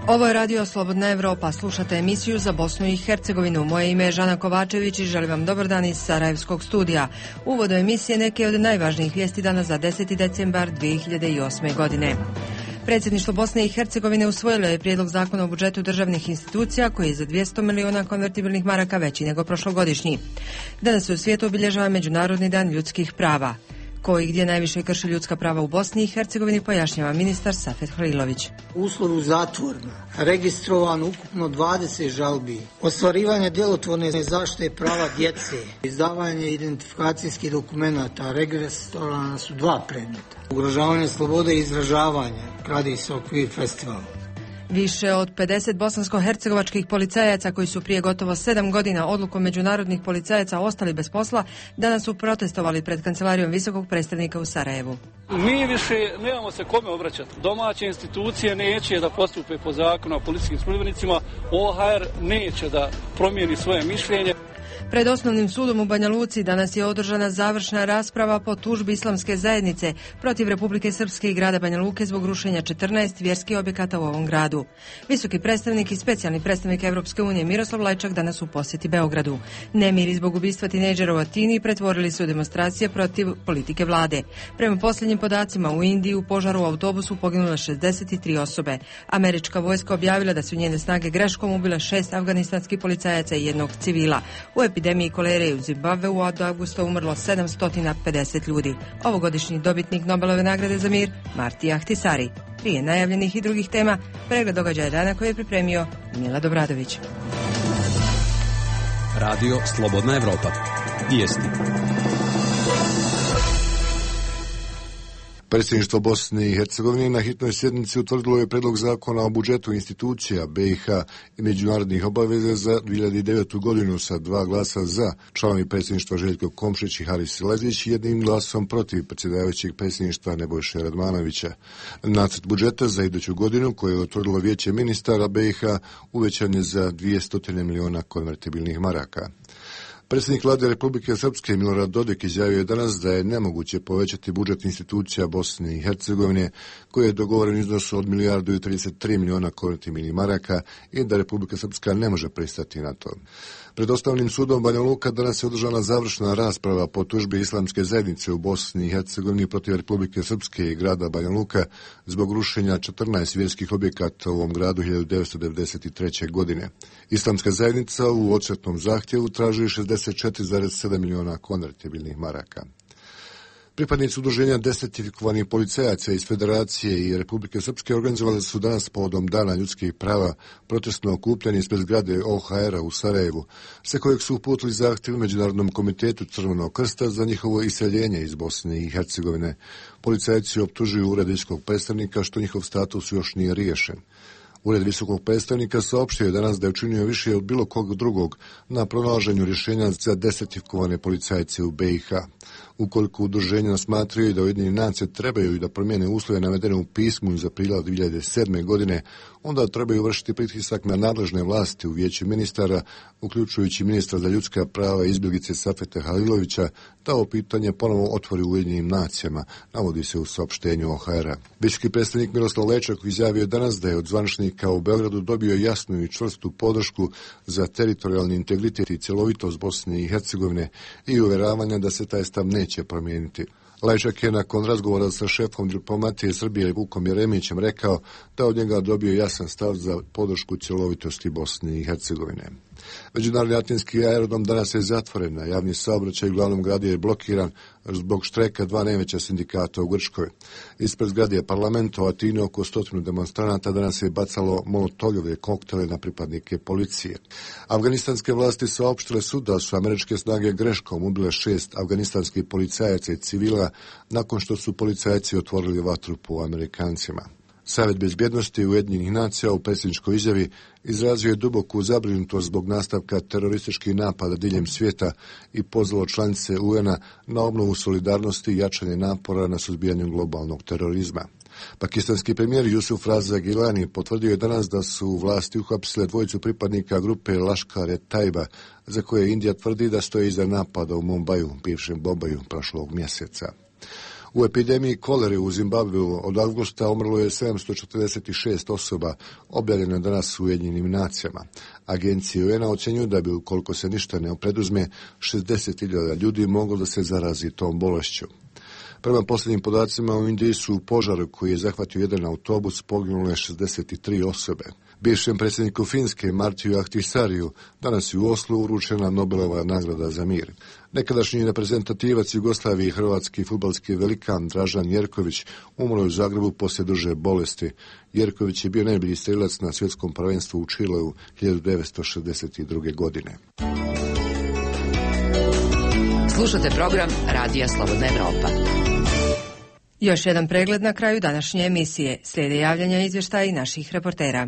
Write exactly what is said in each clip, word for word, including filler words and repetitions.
Ovo je Radio Slobodna Evropa. Slušate emisiju za Bosnu i Hercegovinu. Moje ime je Žana Kovačević i želim vam dobar dan iz Sarajevskog studija. Uvod do emisije neke od najvažnijih vijesti danas za deseti decembar dvije hiljade osme. godine. Predsjedništvo Bosne i Hercegovine usvojilo je prijedlog zakona o budžetu državnih institucija koji je za dvjesto miliona konvertibilnih maraka veći nego prošlogodišnji. Danas se u svijetu obilježava Međunarodni dan ljudskih prava. Ko i gdje najviše krši ljudska prava u Bosni i Hercegovini pojašnjava ministar Safet Halilović. Uslovu zatvorima registrovano ukupno dvadeset žalbi, ostvarivanje djelotvorne zaštite prava djece, izdavanje identifikacijskih dokumenata, registrovana su dva predmeta. Ugrožavanje slobode izražavanja, radi se o Queer festivalu. Više od pedeset bosansko-hercegovačkih policajaca koji su prije gotovo sedam godina odlukom međunarodnih policajaca ostali bez posla, danas su protestovali pred kancelarijom visokog predstavnika u Sarajevu. Mi više nemamo se kome obraćati. Domaće institucije neće da postupe po zakonu o policijskim službenicima, O H R neće da promijeni svoje mišljenje. Pred osnovnim sudom u Banja Luci danas je održana završna rasprava po tužbi islamske zajednice protiv Republike Srpske i grada Banja Luke zbog rušenja četrnaest vjerskih objekata u ovom gradu. Visoki predstavnik i specijalni predstavnik Europske unije Miroslav Lajčak danas u posjeti Beogradu. Nemiri zbog ubistva tinejdžera u Atini pretvorili su demonstracije protiv politike vlade. Prema posljednjim podacima u Indiji u požaru u autobusu poginule šezdeset tri osobe. Američka vojska objavila da su njene snage greškom ubile šest afganistanskih policajaca i jednog civila. U epidemiji kolere u Zimbabveu od avgusta umrlo sedamsto pedeset ljudi. Ovogodišnji dobitnik Nobelove nagrade za mir Marti Ahtisari. Prije najavljenih i drugih tema, pregled događaja dana koji je pripremio Milad Obradović. Radio Slobodna Evropa. Vijesti. Predsjedništvo Bosne i Hercegovine na hitnoj sjednici utvrdilo je predlog zakona o budžetu institucija B i H i međunarodnih obaveza za dvije hiljade devetu. godinu sa dva glasa za. Članovi predsjedništva Željko Komšić i Haris Lezić jednim glasom protiv predsjedavajućeg predsjedništva Nebojše Radmanovića. Nacrt budžeta za iduću godinu koje je utvrdilo vijeće ministara B i H uvećan je za dvjesto miliona konvertibilnih maraka. Predsjednik vlade Republike Srpske Milorad Dodik izjavio je danas da je nemoguće povećati budžet institucija Bosne i Hercegovine koji je dogovoren u iznosu od milijardu i trideset tri miliona konvertibilnih maraka i da Republika Srpska ne može pristati na to. Pred Osnovnim sudom Banja Luka danas je održana završna rasprava po tužbi islamske zajednice u Bosni i Hercegovini protiv Republike Srpske i grada Banja Luka zbog rušenja četrnaest vjerskih objekata u ovom gradu hiljadu devetsto devedeset treće. godine. Islamska zajednica u odštetnom zahtjevu traži šezdeset četiri zarez sedam miliona konvertibilnih maraka. Pripadnici udruženja desertifikovanih policajaca iz Federacije i Republike Srpske organizovali su danas povodom Dana ljudskih prava protestno okupljanje ispred zgrade O H R-a u Sarajevu, sa kojeg su uputili zahtjev Međunarodnom komitetu Crvenog krsta za njihovo iseljenje iz Bosne i Hercegovine. Policajci optužuju ured visokog predstavnika što njihov status još nije riješen. Ured visokog predstavnika saopštio je danas da je učinio više od bilo kog drugog na pronalaženju rješenja za desertifikovane policajce u B i H. Ukoliko udruženja smatraju da Ujedinjene nacije trebaju da promijene uslove navedene u pismu iz aprila dvije hiljade sedme. godine, onda trebaju vršiti pritisak na nadležne vlasti u vijeću ministara, uključujući ministra za ljudska prava i izbjeglice Safeta Halilovića, da ovo pitanje ponovo otvori u Ujedinjenim nacijama, navodi se u saopštenju O H R-a. Visoki predstavnik Miroslav Lajčak izjavio danas da je od zvaničnika u Beogradu dobio jasnu i čvrstu podršku za teritorijalni integritet i cjelovitost Bosne i Hercegovine i uvjeravanja da se taj stav neće promijeniti. Lajčak je nakon razgovora sa šefom diplomatije Srbije Vukom Jeremićem rekao da od njega dobio jasan stav za podršku cjelovitosti Bosne i Hercegovine. Međunarodni atinski aerodrom danas je zatvoren, a javni saobraćaj u glavnom gradu je blokiran zbog štrajka dva najveća sindikata u Grčkoj. Ispred zgrade parlamenta u Atini oko stotinu demonstranata danas je bacalo molotovljeve koktele na pripadnike policije. Afganistanske vlasti saopštile su da su američke snage greškom ubile šest afganistanskih policajaca i civila nakon što su policajci otvorili vatru po Amerikancima. Savjet bezbjednosti Ujedinjenih nacija u predsjedničkoj izjavi izrazio je duboku zabrinutost zbog nastavka terorističkih napada diljem svijeta i pozvao članice U N-a na obnovu solidarnosti i jačanje napora na suzbijanju globalnog terorizma. Pakistanski premijer Jusuf Raza Gilani potvrdio je danas da su vlasti uhapsile dvojicu pripadnika grupe Laškar-e-Taiba, za koje Indija tvrdi da stoji iza napada u Mumbaju, bivšem Bombaju, prošlog mjeseca. U epidemiji kolere u Zimbabveu od avgusta umrlo je sedamsto četrdeset šest osoba, objavljeno je danas u Ujedinjenim nacijama. Agencije U N-a ocjenjuju da bi, ukoliko se ništa ne preduzme, šezdeset hiljada ljudi moglo da se zarazi tom bolešću. Prema posljednjim podacima u Indiji su u požaru koji je zahvatio jedan autobus poginule šezdeset tri osobe. Bivšem predsjedniku Finske Martiju Ahtisariju danas je u Oslu uručena Nobelova nagrada za mir. Nekadašnji reprezentativac Jugoslavije i hrvatski fudbalski velikan Dražan Jerković umro je u Zagrebu poslije duže bolesti. Jerković je bio najbolji strelac na svjetskom prvenstvu u Čileu hiljadu devetsto šezdeset druge. godine. Slušate program Radija Slobodna Evropa. Još jedan pregled na kraju današnje emisije. Slijede javljanja izvještaja i naših reportera.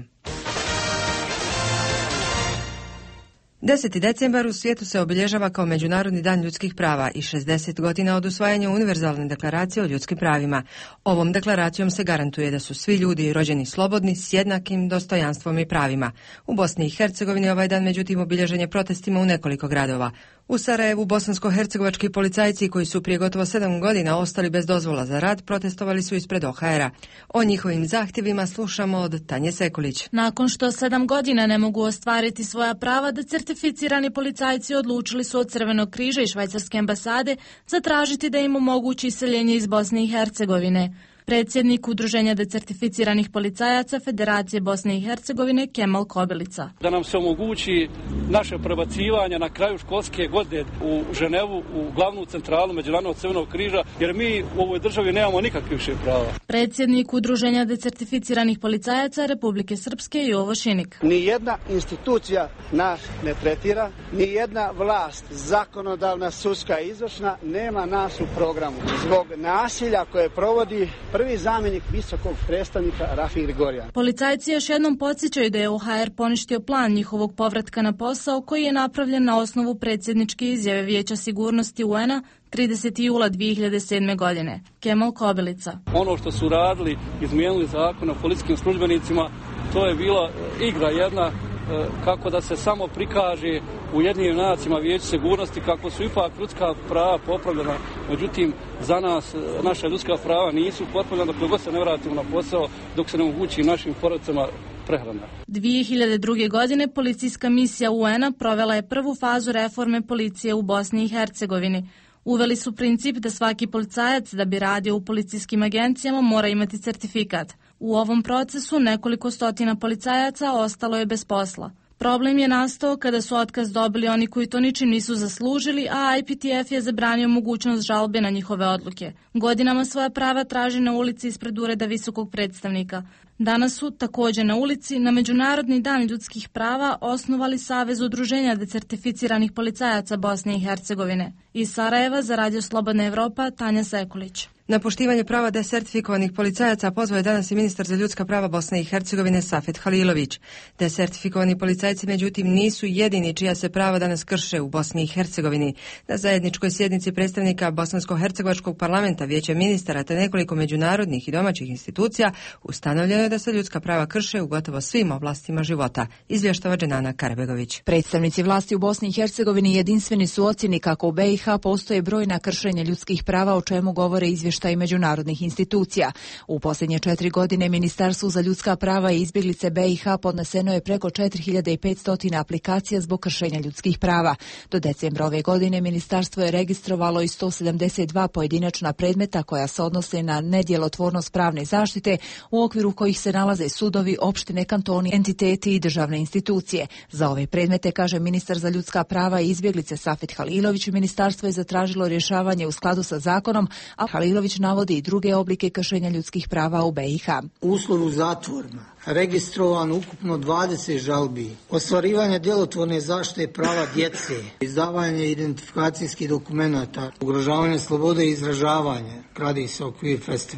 deseti decembar u svijetu se obilježava kao Međunarodni dan ljudskih prava i šezdeset godina od usvajanja Univerzalne deklaracije o ljudskim pravima. Ovom deklaracijom se garantuje da su svi ljudi rođeni slobodni s jednakim dostojanstvom i pravima. U Bosni i Hercegovini ovaj dan međutim obilježen je protestima u nekoliko gradova. U Sarajevu bosansko-hercegovački policajci koji su prije gotovo sedam godina ostali bez dozvola za rad protestovali su ispred O H R-a. O njihovim zahtjevima slušamo od Tanje Sekulić. Nakon što sedam godina ne mogu ostvariti svoja prava, decertificirani policajci odlučili su od Crvenog križa i Švajcarske ambasade zatražiti da im omogući iseljenje iz Bosne i Hercegovine. Predsjednik Udruženja decertificiranih policajaca Federacije Bosne i Hercegovine Kemal Kobilica. Da nam se omogući naše prebacivanje na kraju školske godine u Ženevu, u glavnu centralu Međunarodnog Crvenog križa, jer mi u ovoj državi nemamo nikakvih više prava. Predsjednik Udruženja decertificiranih policajaca Republike Srpske Jovo Šinik. Ni jedna institucija nas ne tretira, ni jedna vlast, zakonodavna, sudska i izvršna, nema nas u programu. Zbog nasilja koje provodi prvi zamjenik visokog predstavnika Rafi Grigorijan. Policajci još jednom podsjećaju da je O H R poništio plan njihovog povratka na posao koji je napravljen na osnovu predsjedničke izjave Vijeća sigurnosti U N-a tridesetog jula dvije hiljade sedme. godine. Kemal Kobilica. Ono što su radili, izmijenili zakon o policijskim službenicima, to je bila igra jedna kako da se samo prikaže u Ujedinjenim nacijama Vijeća sigurnosti kako su ipak ljudska prava popravljena. Međutim, za nas naša ljudska prava nisu popravljena dok god se ne vratimo na posao, dok se ne omogući našim porodicama prehrana. dvije hiljade druge. godine policijska misija U N-a provela je prvu fazu reforme policije u Bosni i Hercegovini. Uveli su princip da svaki policajac da bi radio u policijskim agencijama mora imati certifikat. U ovom procesu nekoliko stotina policajaca ostalo je bez posla. Problem je nastao kada su otkaz dobili oni koji to ničim nisu zaslužili, a I P T F je zabranio mogućnost žalbe na njihove odluke. Godinama svoja prava traži na ulici ispred ureda visokog predstavnika. Danas su također na ulici na Međunarodni dan ljudskih prava osnovali Savez udruženja decertificiranih policajaca Bosne i Hercegovine. Iz Sarajeva za Radio Slobodna Evropa Tanja Sekulić. Na poštivanje prava desertifikovanih policajaca pozvao je danas i ministar za ljudska prava Bosne i Hercegovine Safet Halilović. Desertifikovani policajci međutim nisu jedini čija se prava danas krše u Bosni i Hercegovini. Na zajedničkoj sjednici predstavnika Bosansko-hercegovačkog parlamenta, Vijeća ministara te nekoliko međunarodnih i domaćih institucija ustanovljeno je da se ljudska prava krše u gotovo svim oblastima života, izvještava Dženana Karabegović. Predstavnici vlasti u Bosni i Hercegovini jedinstveni su ocjeni kako u B i H postoje brojna kršenja ljudskih prava, o čemu govore izvještaji međunarodnih institucija. U posljednje četiri godine Ministarstvu za ljudska prava i izbjeglice B i H podneseno je preko četiri hiljade petsto aplikacija zbog kršenja ljudskih prava. Do decembra ove godine ministarstvo je registrovalo i sto sedamdeset dva pojedinačna predmeta koja se odnose na nedjelotvornost pravne zaštite, u okviru kojih se nalaze sudovi, opštine, kantoni, entiteti i državne institucije. Za ove predmete, kaže ministar za ljudska prava i izbjeglice Safet Halilović, ministarstvo je zatražilo rješavanje u skladu sa zakonom, a Halilović navodi i druge oblike kršenja ljudskih prava u B i H. Uslov u zatvorima, registrovano ukupno dvadeset žalbi, ostvarivanje djelotvorne zaštite prava djece, izdavanje identifikacijskih dokumenata, ugrožavanje slobode i izražavanja, gradi se okvir festivala.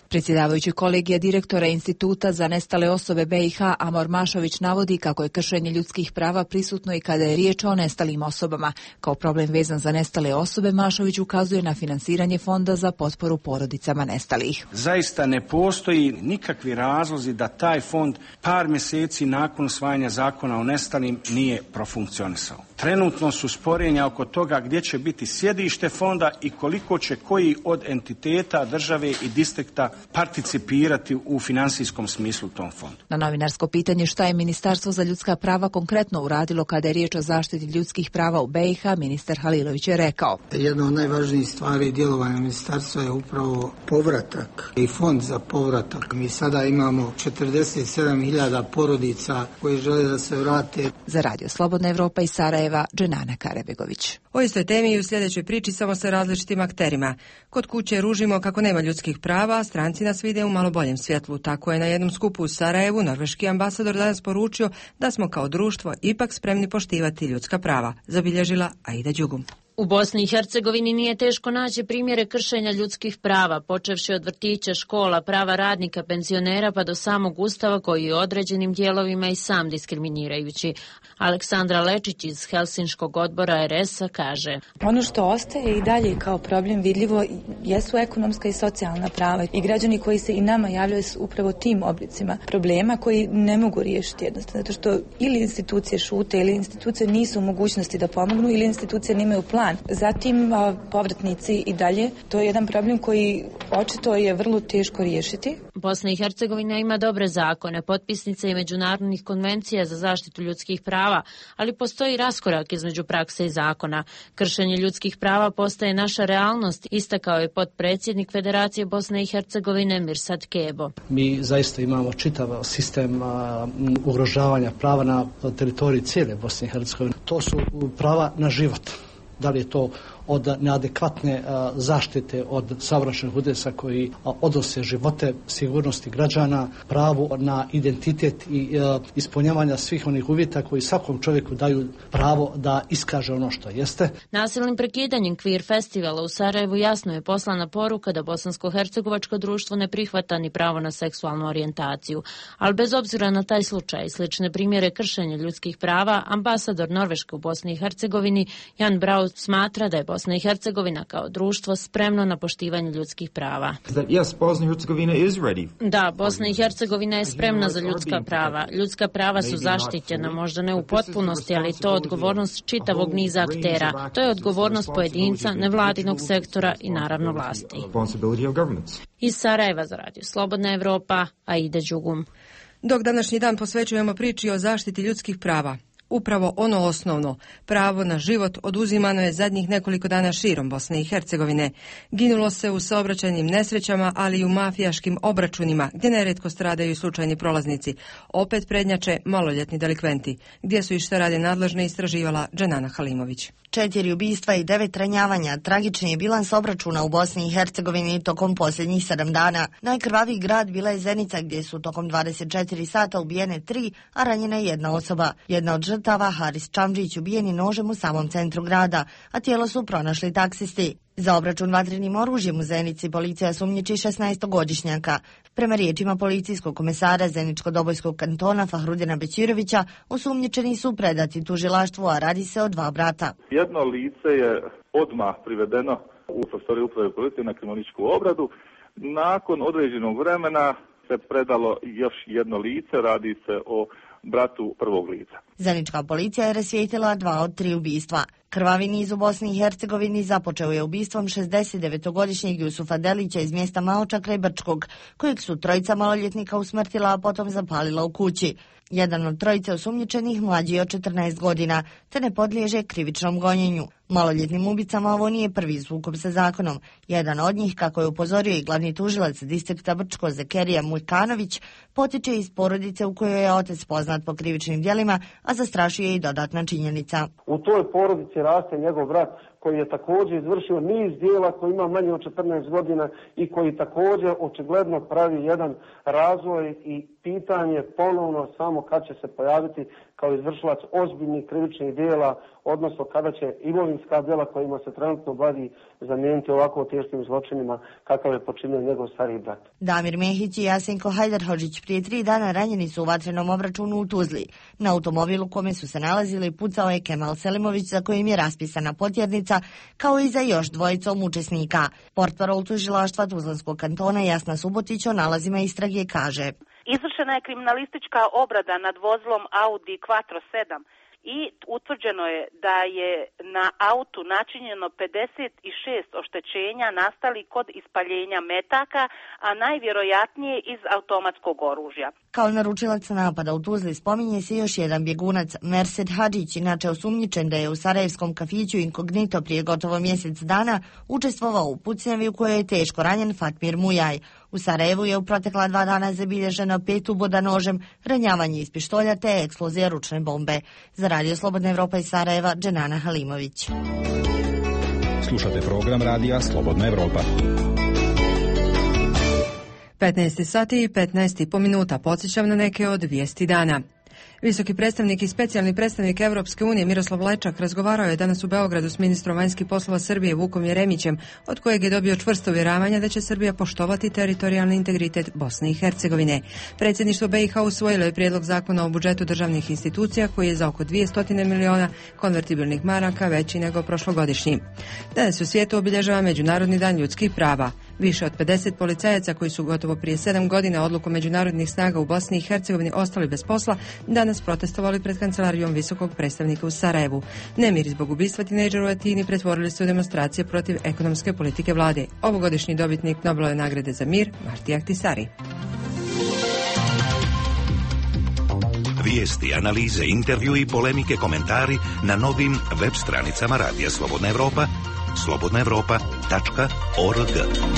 Predsjedavajući kolegija direktora Instituta za nestale osobe B i H Amor Mašović navodi kako je kršenje ljudskih prava prisutno i kada je riječ o nestalim osobama. Kao problem vezan za nestale osobe, Mašović ukazuje na finansiranje fonda za potporu porodicama nestalih. Zaista ne postoji nikakvi razlozi da taj fond par mjeseci nakon usvajanja zakona o nestalim nije profunkcionisao. Trenutno su sporenja oko toga gdje će biti sjedište fonda i koliko će koji od entiteta, države i distrikta participirati u financijskom smislu tom fondu. Na novinarsko pitanje šta je Ministarstvo za ljudska prava konkretno uradilo kada je riječ o zaštiti ljudskih prava u B i H, ministar Halilović je rekao: Jedna od najvažnijih stvari djelovanja ministarstva je upravo povratak i fond za povratak. Mi sada imamo četrdeset sedam hiljada porodica koji žele da se vrate. Za Radio Slobodna Evropa iz Sarajeva, Dženana Karebegović. O istoj temi i u sljedećoj priči samo sa različitim akterima. Kod kuće ružimo kako nema ljudskih prava, stranci nas vide u malo boljem svjetlu. Tako je na jednom skupu u Sarajevu norveški ambasador danas poručio da smo kao društvo ipak spremni poštivati ljudska prava, zabilježila Aida Đugum. U Bosni i Hercegovini nije teško naći primjere kršenja ljudskih prava, počevši od vrtića, škola, prava radnika, penzionera pa do samog Ustava koji je određenim dijelovima i sam diskriminirajući. Aleksandra Lečić iz Helsinškog odbora R S-a kaže: Ono što ostaje i dalje kao problem vidljivo jesu ekonomska i socijalna prava i građani koji se i nama javljaju su upravo tim oblicima problema koji ne mogu riješiti jednostavno, zato što ili institucije šute ili institucije nisu u mogućnosti da pomognu ili institucije nemaju plan. Zatim povratnici i dalje, to je jedan problem koji očito je vrlo teško riješiti. Bosna i Hercegovina ima dobre zakone, potpisnice i međunarodnih konvencija za zaštitu ljudskih prava, ali postoji raskorak između prakse i zakona. Kršenje ljudskih prava postaje naša realnost, istakao je potpredsjednik Federacije Bosne i Hercegovine Mirsad Kebo. Mi zaista imamo čitav sistem a, ugrožavanja prava na teritoriji cijele Bosne i Hercegovine. To su prava na život. Da li je to od neadekvatne a, zaštite od saobraćajnih udesa koji a, odnose živote, sigurnosti građana, pravo na identitet i a, ispunjavanja svih onih uvjeta koji svakom čovjeku daju pravo da iskaže ono što jeste. Nasilnim prekidanjem Queer festivala u Sarajevu jasno je poslana poruka da bosansko-hercegovačko društvo ne prihvata ni pravo na seksualnu orijentaciju. Ali bez obzira na taj slučaj i slične primjere kršenja ljudskih prava, ambasador Norveške u Bosni i Hercegovini Jan Brau smatra da je Bosna i Hercegovina kao društvo spremno na poštivanje ljudskih prava. Da, Bosna i Hercegovina je spremna za ljudska prava. Ljudska prava su zaštićena, možda ne u potpunosti, ali to je odgovornost čitavog niza aktera. To je odgovornost pojedinca, nevladinog sektora i naravno vlasti. Iz Sarajeva za Radio Slobodna Evropa, Aida Đugum. Dok današnji dan posvećujemo priči o zaštiti ljudskih prava, upravo ono osnovno, pravo na život, oduzimano je zadnjih nekoliko dana širom Bosne i Hercegovine. Ginulo se u saobraćajnim nesrećama, ali i u mafijaškim obračunima, gdje neretko stradaju slučajni prolaznici. Opet prednjače maloljetni delikventi. Gdje su i šta rade nadležne, istraživala Dženana Halimović. Četiri ubistva i devet ranjavanja. Tragični je bilans obračuna u Bosni i Hercegovini tokom posljednjih sedam dana. Najkrvaviji grad bila je Zenica, gdje su tokom dvadeset četiri sata ubijene tri, a ranjena je jedna osoba. Jedna od žrtava, Haris Čamđić, ubijen je nožem u samom centru grada, a tijelo su pronašli taksisti. Za obračun vatrenim oružjem u Zenici policija sumnjiči šesnaestogodišnjaka. Prema riječima policijskog komesara Zeničko-Dobojskog kantona Fahrudina Bećirovića, osumnjičeni su predati tužilaštvu, a radi se o dva brata. Jedno lice je odmah privedeno u prostoriju uprave policije na kriminalističku obradu. Nakon određenog vremena se predalo još jedno lice, radi se o bratu prvog lica. Zenička policija je rasvijetlila dva od tri ubistva. Krvavi niz u Bosni i Hercegovini započeo je ubistvom šezdesetdevetogodišnjeg Jusufa Delića iz mjesta Maoča kraj Brčkog, kojeg su trojica maloljetnika usmrtila, a potom zapalila u kući. Jedan od trojice osumnjičenih mlađi je od četrnaest godina, te ne podliježe krivičnom gonjenju. Maloljetnim ubicama ovo nije prvi sukob sa zakonom. Jedan od njih, kako je upozorio i glavni tužilac distrikta Brčko Zekerija Mujkanović, potiče iz porodice u kojoj je otac poznat po krivičnim djelima, a zastrašuje i dodatna činjenica. U toj porodici raste njegov brat koji je također izvršio niz dijela, koji ima manje od četrnaest godina i koji također očigledno pravi jedan razvoj i pitanje ponovno samo kad će se pojaviti kao izvršilac ozbiljnih krivičnih djela, odnosno kada će imovinska djela kojima se trenutno bavi zamijeniti ovako teškim zločinima kakav je počinio njegov stariji brat. Damir Mehić i Jasenko Hajdarhodžić prije tri dana ranjeni su u vatrenom obračunu u Tuzli. Na automobilu kome su se nalazili pucao je Kemal Selimović za kojim je raspisana potjernica, kao i za još dvojicom učesnika. Portparol tužilaštva Tuzlanskog kantona Jasna Subotić o nalazima istrage kaže: Izvršena je kriminalistička obrada nad vozilom Audi Quattro sedam i utvrđeno je da je na autu načinjeno pedeset šest oštećenja nastali kod ispaljenja metaka, a najvjerojatnije iz automatskog oružja. Kao naručilac napada u Tuzli spominje se još jedan bjegunac, Mersed Hadžić, inače osumnjičen da je u sarajevskom kafiću Inkognito prije gotovo mjesec dana učestvovao u pucnjavi u kojoj je teško ranjen Fatmir Mujaj. U Sarajevu je u protekla dva dana zabilježeno pet uboda nožem, ranjavanje iz pištolja te eksplozija ručne bombe. Za Radio Slobodna Evropa iz Sarajeva, Dženana Halimović. Slušate program Radija Slobodna Evropa. petnaest sati i petnaest i po minuta. Podsjećam na neke od vijesti dana. Visoki predstavnik i specijalni predstavnik Evropske unije Miroslav Lajčak razgovarao je danas u Beogradu s ministrom vanjskih poslova Srbije Vukom Jeremićem, od kojeg je dobio čvrsto uvjeravanje da će Srbija poštovati teritorijalni integritet Bosne i Hercegovine. Predsjedništvo B i H usvojilo je prijedlog zakona o budžetu državnih institucija koji je za oko dvjesto miliona konvertibilnih maraka veći nego prošlogodišnji. Danas u svijetu obilježava Međunarodni dan ljudskih prava. Više od pedeset policajaca koji su gotovo prije sedam godina odlukom međunarodnih snaga u Bosni i Hercegovini ostali bez posla, danas protestovali pred kancelarijom visokog predstavnika u Sarajevu. Nemiri zbog ubistva tinejdžera u Atini pretvorili su demonstracije protiv ekonomske politike vlade. Ovogodišnji dobitnik Nobelove nagrade za mir, Marti Ahtisaari. Vijesti, analize, intervju i polemike, komentari na novim web stranicama Radija Slobodna Evropa, slobodna evropa tačka org.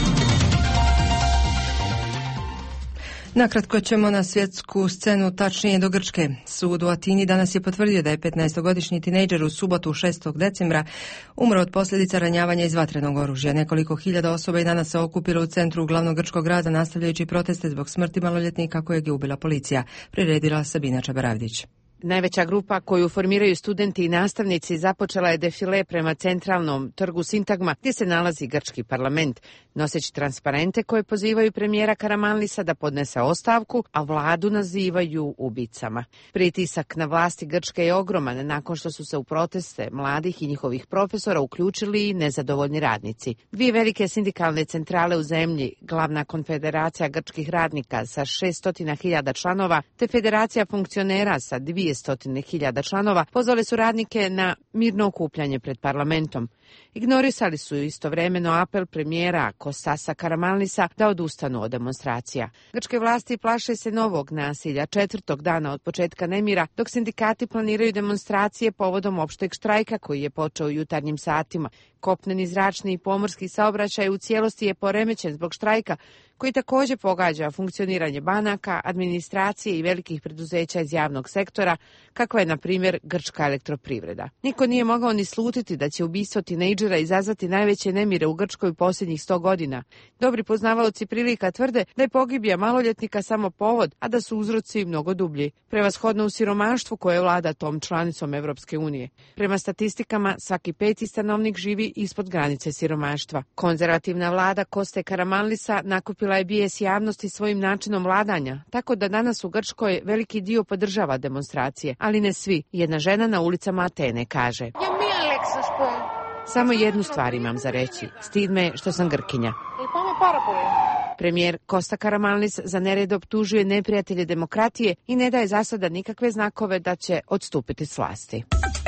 Nakratko ćemo na svjetsku scenu, tačnije do Grčke. Sud u Atini danas je potvrdio da je petnaestogodišnji tinejdžer u subotu šestog decembra umro od posljedica ranjavanja iz vatrenog oružja. Nekoliko hiljada osoba i danas se okupilo u centru glavnog grčkog grada nastavljajući proteste zbog smrti maloljetnika kojeg je ubila policija, priredila Sabina Čabaravdić. Najveća grupa koju formiraju studenti i nastavnici započela je defile prema centralnom trgu Sintagma gdje se nalazi grčki parlament, noseći transparente koje pozivaju premijera Karamanlisa da podnese ostavku, a vladu nazivaju ubicama. Pritisak na vlasti Grčke je ogroman nakon što su se u proteste mladih i njihovih profesora uključili i nezadovoljni radnici. Dvije velike sindikalne centrale u zemlji, glavna konfederacija grčkih radnika sa šesto hiljada članova te federacija funkcionera sa dvjesto hiljada članova, pozvali su radnike na mirno okupljanje pred parlamentom. Ignorisali su istovremeno apel premijera Kostasa Karamanlisa da odustanu od demonstracija. Grčke vlasti plaše se novog nasilja četvrtog dana od početka nemira, dok sindikati planiraju demonstracije povodom opšteg štrajka koji je počeo u jutarnjim satima. Kopneni, zračni i pomorski saobraćaj u cijelosti je poremećen zbog štrajka, koji također pogađa funkcioniranje banaka, administracije i velikih preduzeća iz javnog sektora, kakva je, na primjer, grčka elektroprivreda. Niko nije mogao ni slutiti da će ubistvo tinejdžera izazvati najveće nemire u Grčkoj u posljednjih sto godina. Dobri poznavaoci prilika tvrde da je pogibija maloljetnika samo povod, a da su uzroci mnogo dublji, prevashodno u siromaštvu koje vlada tom članicom Evropske unije. Prema statistikama, svaki peti stanovnik živi ispod granice siromaštva. Konzervativna vlada Koste Karamanlisa nakupila je bijes javnosti svojim načinom vladanja, tako da danas u Grčkoj veliki dio podržava demonstracije, ali ne svi. Jedna žena na ulicama Atene kaže: samo jednu stvar imam za reći. Stid me što sam Grkinja. Premijer Kosta Karamanlis za nered optužuje neprijatelje demokratije i ne daje za sada nikakve znakove da će odstupiti s vlasti.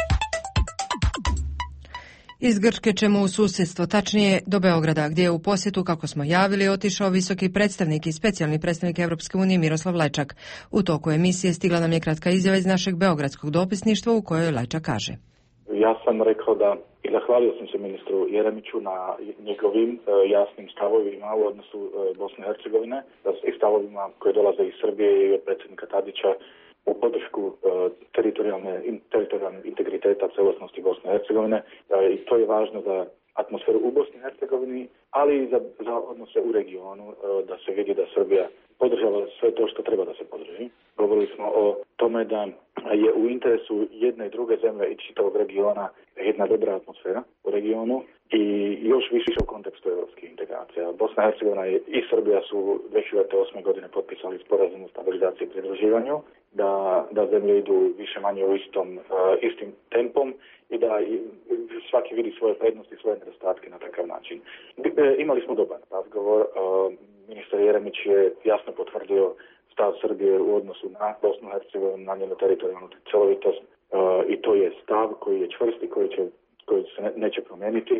Iz Grčke ćemo u susjedstvo, tačnije do Beograda, gdje je u posjetu, kako smo javili, otišao visoki predstavnik i specijalni predstavnik Evropske unije Miroslav Lajčak. U toku emisije stigla nam je kratka izjava iz našeg beogradskog dopisništva u kojoj Lajčak kaže: Ja sam rekao da i zahvalio sam se ministru Jeremiću na njegovim e, jasnim stavovima u odnosu e, Bosne i Hercegovine i stavovima koje dolaze iz Srbije i od predsjednika Tadića u podršku e, teritorijalne in, teritorijalne integriteta celosnosti Bosne i Hercegovine e, i to je važno za atmosferu u Bosni i Hercegovini, ali i za, za odnose u regionu, e, da se vidi da Srbija podržava sve to što treba da se podrži. Govorili smo o tome da je u interesu jedne i druge zemlje i čitavog regiona jedna dobra atmosfera u regionu i još više u kontekstu europskih integracija. Bosna i Hercegovina i Srbija su dvije hiljade osme godine potpisali sporazum o stabilizaciji i pridruživanju, da, da zemlje idu više manje u istom, uh, istim tempom i da i, svaki vidi svoje prednosti i svoje nedostatke na takav način. E, imali smo dobar razgovor. Uh, ministar Jeremić je jasno potvrdio stav Srbije u odnosu na Bosnu i Hercegovinu, na njenu teritorijalnu cjelovitost uh, i to je stav koji je čvrst i koji, će, koji se ne, neće promijeniti.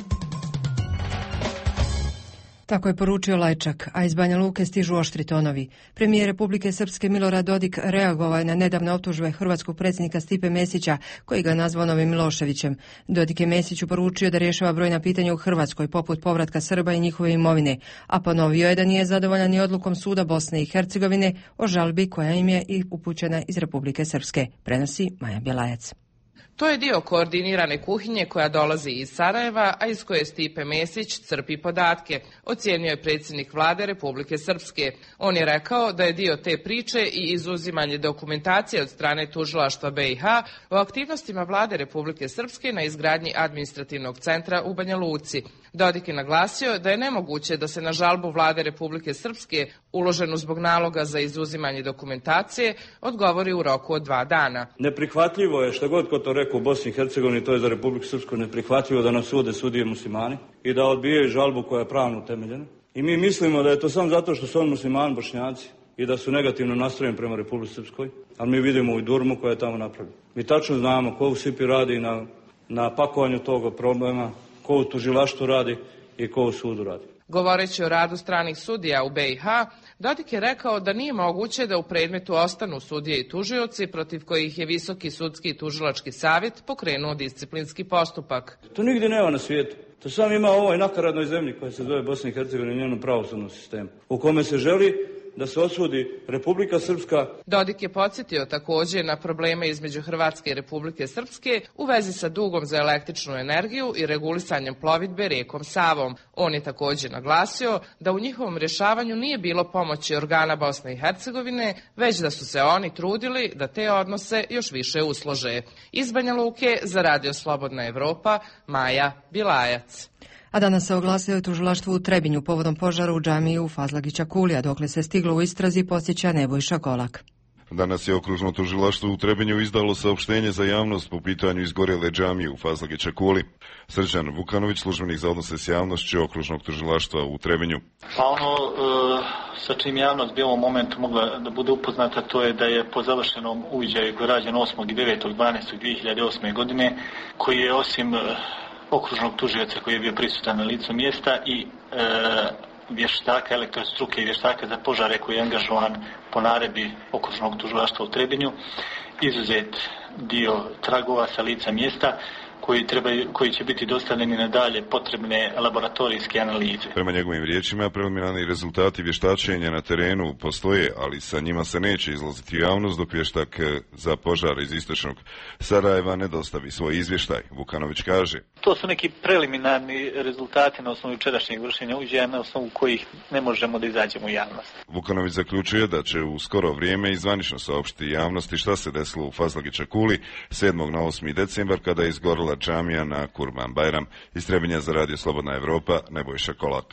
Tako je poručio Lajčak, a iz Banja Luke stižu oštri tonovi. Premijer Republike Srpske Milorad Dodik reagovao je na nedavne optužbe hrvatskog predsjednika Stipe Mesića, koji ga nazvao novim Miloševićem. Dodik je Mesiću poručio da rješava brojna pitanja u Hrvatskoj, poput povratka Srba i njihove imovine, a ponovio je da nije zadovoljan ni odlukom suda Bosne i Hercegovine o žalbi koja im je i upućena iz Republike Srpske. Prenosi Maja Bjelajac. To je dio koordinirane kuhinje koja dolazi iz Sarajeva, a iz koje Stipe Mesić crpi podatke, ocijenio je predsjednik vlade Republike Srpske. On je rekao da je dio te priče i izuzimanje dokumentacije od strane tužilaštva B i H o aktivnostima vlade Republike Srpske na izgradnji administrativnog centra u Banja Luci. Dodik je naglasio da je nemoguće da se na žalbu vlade Republike Srpske, uloženu zbog naloga za izuzimanje dokumentacije, odgovori u roku od dva dana. Neprihvatljivo je, što god ko to rekao u Bosni i Hercegovini, to je za Republiku Srpsku neprihvatljivo da nas sude sudije muslimani i da odbijaju žalbu koja je pravno utemeljena. I mi mislimo da je to samo zato što su oni muslimani Bošnjaci i da su negativno nastrojeni prema Republici Srpskoj, ali mi vidimo i Durmu koja je tamo napravljena. Mi tačno znamo ko u Sipi radi na, na pakovanju toga problema, ko u tužilaštvu radi i ko u sudu radi. Govoreći o radu stranih sudija u B i H, Dodik je rekao da nije moguće da u predmetu ostanu sudije i tužioci protiv kojih je Visoki sudski i tužilački savjet pokrenuo disciplinski postupak. To nigdje nema na svijetu. To samo ima u ovoj nakaradnoj zemlji koja se zove Bosna i Hercegovina i njenom pravosudnom sistemu, u kome se želi da se osudi Republika Srpska. Dodik je podsjetio također na probleme između Hrvatske i Republike Srpske u vezi sa dugom za električnu energiju i regulisanjem plovidbe rijekom Savom. On je također naglasio da u njihovom rješavanju nije bilo pomoći organa Bosne i Hercegovine, već da su se oni trudili da te odnose još više uslože. Iz Banja Luke za Radio Slobodna Evropa, Maja Bilajac. A danas se oglasio je tužilaštvo u Trebinju povodom požara u džamiji u Fazlagića Kulija, dokle se stiglo u istrazi, posjeća Nebojša Kolak. Danas je okružno tužilaštvo u Trebinju izdalo saopštenje za javnost po pitanju izgorjele džamije u Fazlagića Kuli. Srđan Vukanović, službenik za odnose s javnošću okružnog tužilaštva u Trebinju. Pa ono e, sa čim javnost bi u ovom momentu mogla da bude upoznata, to je da je po završenom uviđaju koji je rađen osmog i devetog dvanaestog dvije hiljade osme. godine, koji je osim e, okružnog tužioca koji je bio prisutan na licu mjesta i e, vještaka elektrostruke i vještaka za požare koji je angažovan po naredbi okružnog tužilaštva u Trebinju, izuzet dio tragova sa lica mjesta koji, trebaju, koji će biti dostavljeni na dalje potrebne laboratorijske analize. Prema njegovim riječima, preliminarni rezultati vještačenja na terenu postoje, ali sa njima se neće izlaziti u javnost dok vještak za požar iz istočnog Sarajeva ne dostavi svoj izvještaj. Vukanović kaže: To su neki preliminarni rezultati na osnovu jučerašnjeg vršenja uviđaja, na osnovu kojih ne možemo da izađemo u javnost. Vukanović zaključuje da će u skoro vrijeme i zvanično saopštiti javnosti šta se desilo u Fazlagića Kuli sedmog na osmi decembar kada je izgorila džamija na Kurban Bajram. Iz Trebinja za Radio Slobodna Evropa, Nebojša Kolak.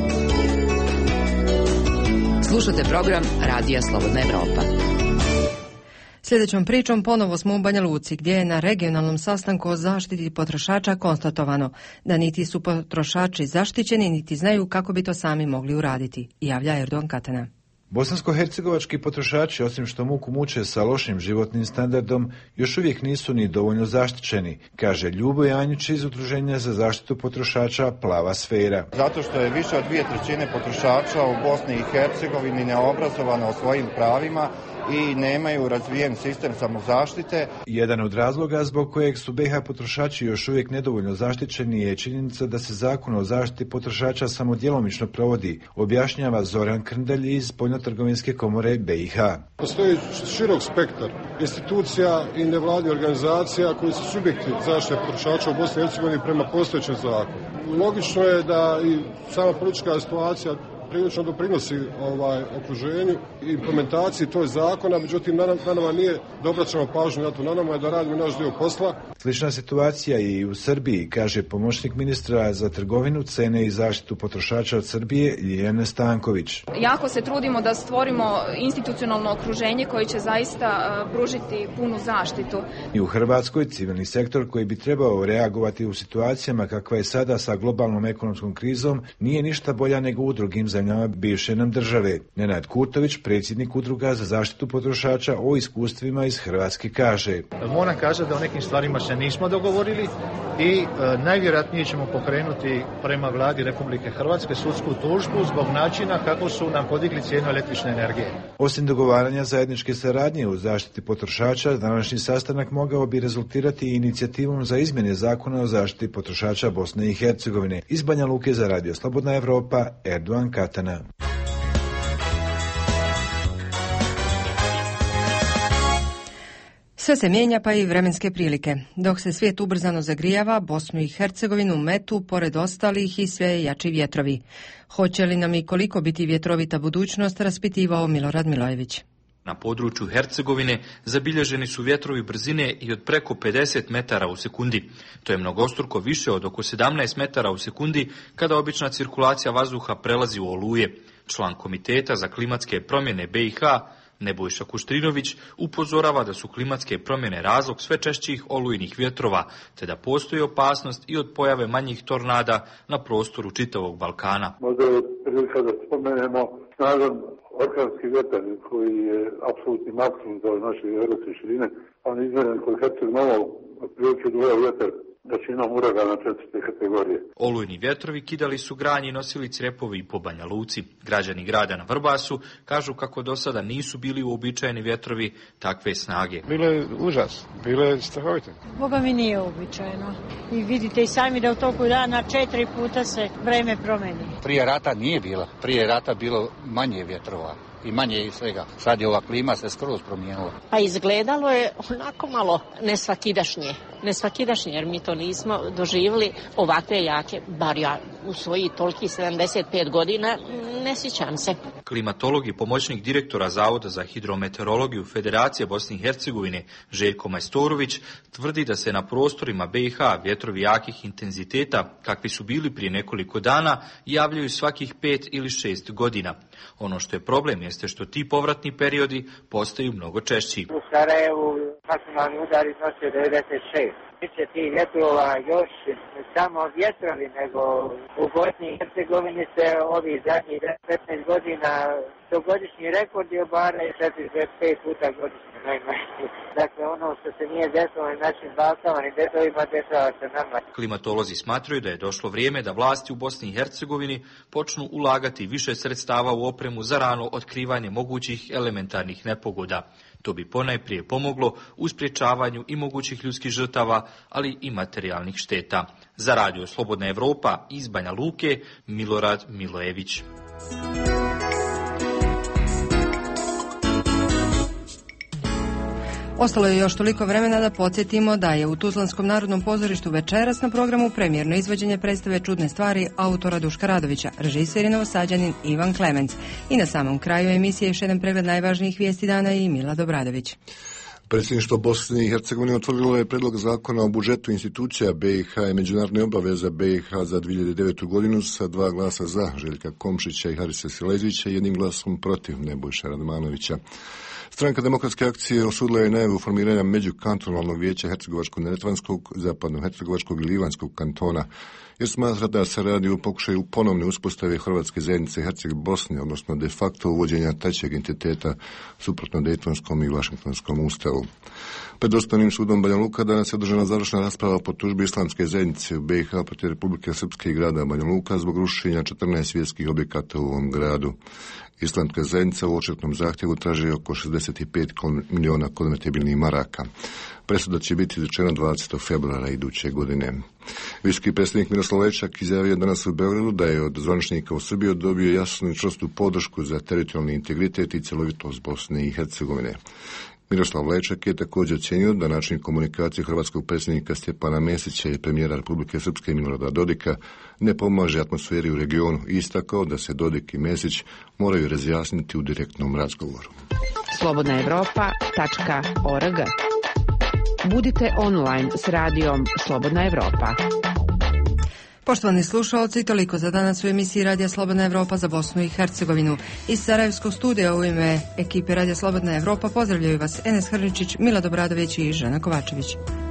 Slušate program Radija Slobodna Evropa. Sljedećom pričom ponovo smo u Banja Luci, gdje je na regionalnom sastanku o zaštiti potrošača konstatovano da niti su potrošači zaštićeni, niti znaju kako bi to sami mogli uraditi, javlja Erdogan Katana. Bosansko-hercegovački potrošači, osim što muku muče sa lošim životnim standardom, još uvijek nisu ni dovoljno zaštićeni, kaže Ljubo Janjić iz Udruženja za zaštitu potrošača Plava sfera. Zato što je više od dvije trećine potrošača u Bosni i Hercegovini neobrazovano o svojim pravima i nemaju razvijen sistem samozaštite. Jedan od razloga zbog kojeg su B iH potrošači još uvijek nedovoljno zaštićeni je činjenica da se zakon o zaštiti potrošača samo djelomično provodi, objašnjava Zoran Krndelj iz Spoljnotrgovinske komore B iH. Postoji širok spektar institucija i nevladnih organizacija koji su subjekti zaštite potrošača u Bosni i Hercegovini prema postojećem zakonu. Logično je da i sama politička situacija prilično doprinosi ovaj, okruženju i implementaciji tog zakona, međutim na, na nama nije da obraćamo pažnju na to, na nama je da radimo naš dio posla. Slična situacija i u Srbiji, kaže pomoćnik ministra za trgovinu, cene i zaštitu potrošača od Srbije Ljiljana Stanković. Jako se trudimo da stvorimo institucionalno okruženje koje će zaista pružiti punu zaštitu. I u Hrvatskoj civilni sektor koji bi trebao reagovati u situacijama kakva je sada sa globalnom ekonomskom krizom nije ništa bolja nego u drugim zemljama bivše nam države. Nenad Kurtović, predsjednik udruga za zaštitu potrošača, o iskustvima iz Hrvatske kaže. Moram kazati da o nekim stvarima se nismo dogovorili i e, najvjerojatnije ćemo pokrenuti prema vladi Republike Hrvatske sudsku tužbu zbog načina kako su nam podigli cijenu električne energije. Osim dogovaranja zajedničke saradnje u zaštiti potrošača, današnji sastanak mogao bi rezultirati i inicijativom za izmjene zakona o zaštiti potrošača Bosne i Hercegovine. Iz Banja Luke za Radio Slobodna Evropa, Erdogan Katana. Sve se mijenja, pa i vremenske prilike. Dok se svijet ubrzano zagrijava, Bosnu i Hercegovinu metu, pored ostalih, i sve jači vjetrovi. Hoće li nam i koliko biti vjetrovita budućnost, raspitivao Milorad Milojević. Na području Hercegovine zabilježeni su vjetrovi brzine i od preko pedeset metara u sekundi. To je mnogostruko više od oko sedamnaest metara u sekundi kada obična cirkulacija vazduha prelazi u oluje. Član Komiteta za klimatske promjene B i H Nebojša Kuštrinović upozorava da su klimatske promjene razlog sve češćih olujnih vjetrova, te da postoji opasnost i od pojave manjih tornada na prostoru čitavog Balkana. Možda je prilika da spomenemo snažan orkanski vjetar koji je apsolutni maksimum za naše europske širine, on je izmjeren kod Herceg-Novog otprilike dvoja vjetar većinom uragana četvrte kategorije. Olujni vjetrovi kidali su granje i nosili crepovi i po Banja Luci. Građani grada na Vrbasu kažu kako do sada nisu bili uobičajeni vjetrovi takve snage. Bilo je užas, bilo je strahovito. Boga mi nije uobičajeno. I vidite i sami da u toku dana četiri puta se vreme promeni. Prije rata nije bilo, prije rata bilo manje vjetrova i manje i svega. Sad je ova klima se skroz promijenila. Pa izgledalo je onako malo nesvakidašnje. Nesvakidašnje, jer mi to nismo doživjeli ovakve jake, bar ja u svojih toliki sedamdeset pet godina ne sjećam se. Klimatolog i pomoćnik direktora Zavoda za hidrometeorologiju Federacije Bosne i Hercegovine Željko Majstorović tvrdi da se na prostorima B i H vjetrovi jakih intenziteta, kakvi su bili prije nekoliko dana, javljaju svakih pet ili šest godina. Ono što je problem jeste što ti povratni periodi postaju mnogo češći. U Sarajevu maksimalni udar iznosio devedeset šest. Biće ti vjetrova još samo vjetrovi, nego u Bosni i Hercegovini se ovih zadnjih petnaest godina stogodišnji rekord je obaraju četiri do pet puta godišnje najmanje. Dakle, ono što se nije desilo na našim Balkama i detovima, dešava se nama. Klimatolozi smatraju da je došlo vrijeme da vlasti u Bosni i Hercegovini počnu ulagati više sredstava u opremu za rano otkrivanje mogućih elementarnih nepogoda. To bi ponajprije pomoglo u sprječavanju i mogućih ljudskih žrtava, ali i materijalnih šteta. Za Radio Slobodna Evropa iz Banja Luke, Milorad Milojević. Ostalo je još toliko vremena da podsjetimo da je u Tuzlanskom narodnom pozorištu večeras na programu premijerno izvođenje predstave Čudne stvari autora Duška Radovića, režiser i novosađanin Ivan Klemenc. I na samom kraju emisije još jedan pregled najvažnijih vijesti dana i Mila Dobradović. Predsjedništvo Bosne i Hercegovine utvrdilo je predlog zakona o budžetu institucija B i H i međunarodne obaveze B i H za dvije hiljade devetu godinu sa dva glasa za Željka Komšića i Harisa Silezića i jednim glasom protiv Nebojše Radmanovića. Stranka demokratske akcije osudila je najavu formiranja međukantonalnog vijeća Hercegovačko-neretvanskog, zapadno-hercegovačkog i livanskog kantona, jer smatra da se radi o pokušaju ponovne uspostave Hrvatske zajednice Herceg-Bosne, odnosno de facto uvođenja trećeg entiteta suprotno Dejtonskom i Vašingtonskom ustavu. Pred Osnovnim sudom Banja Luka danas je održana završna rasprava po tužbi Islamske zajednice u B i H protiv Republike Srpske i grada Banja Luka zbog rušenja četrnaest vjerskih objekata u ovom gradu. Islamska zajednica u odštetnom zahtjevu traži oko šezdeset pet miliona konvertibilnih maraka. Presuda će biti izrečena dvadesetog februara iduće godine. Visoki predstavnik Miroslav Lečak izjavio danas u Beogradu da je od zvaničnika u Srbiji dobio jasnu i čvrstu podršku za teritorijalni integritet i cjelovitost Bosne i Hercegovine. Miroslav Lečak je također ocjenio da način komunikacije hrvatskog predsjednika Stjepana Mesića i premijera Republike Srpske Milorada Dodika ne pomaže atmosferi u regionu i istakao da se Dodik i Mesić moraju razjasniti u direktnom razgovoru. slobodna evropa tačka org. Budite online s radijom Slobodna Evropa. Poštovani slušalci, toliko za danas u emisiji Radija Slobodna Evropa za Bosnu i Hercegovinu. Iz Sarajevskog studija u ime ekipe Radija Slobodna Evropa pozdravljaju vas Enes Hrničić, Milad Obradović i Žana Kovačević.